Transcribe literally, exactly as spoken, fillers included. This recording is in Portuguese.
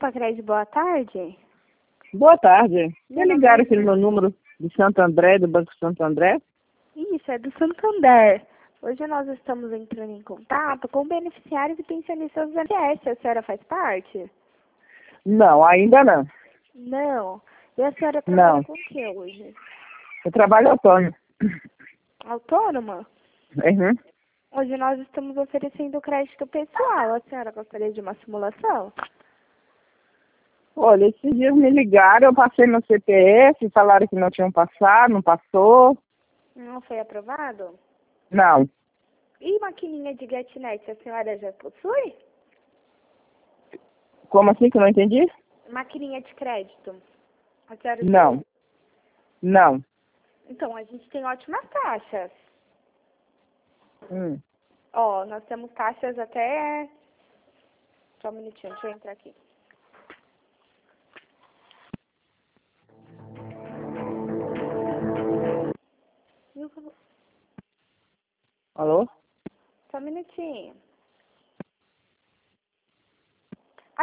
Opa, Cred, boa tarde. Boa tarde. Me Meu ligaram nome aqui no meu número de Santo André, do Banco Santo André? Isso, é do Santander. Hoje nós estamos entrando em contato com beneficiários e pensionistas do I N S S. A senhora faz parte? Não, ainda não. Não. E a senhora trabalha Não. com o que hoje? Eu trabalho autônomo. Autônoma? Uhum. Hoje nós estamos oferecendo crédito pessoal. A senhora gostaria de uma simulação? Olha, esses dias me ligaram, eu passei no C P F, falaram que não tinham passado, não passou. Não foi aprovado? Não. E maquininha de GetNet, a senhora já possui? Como assim que eu não entendi? Maquininha de crédito. A senhora Não. tem? Não. Então, a gente tem ótimas taxas. Hum. Ó, nós temos taxas até... Só um minutinho, deixa eu entrar aqui. Alô? Só um minutinho.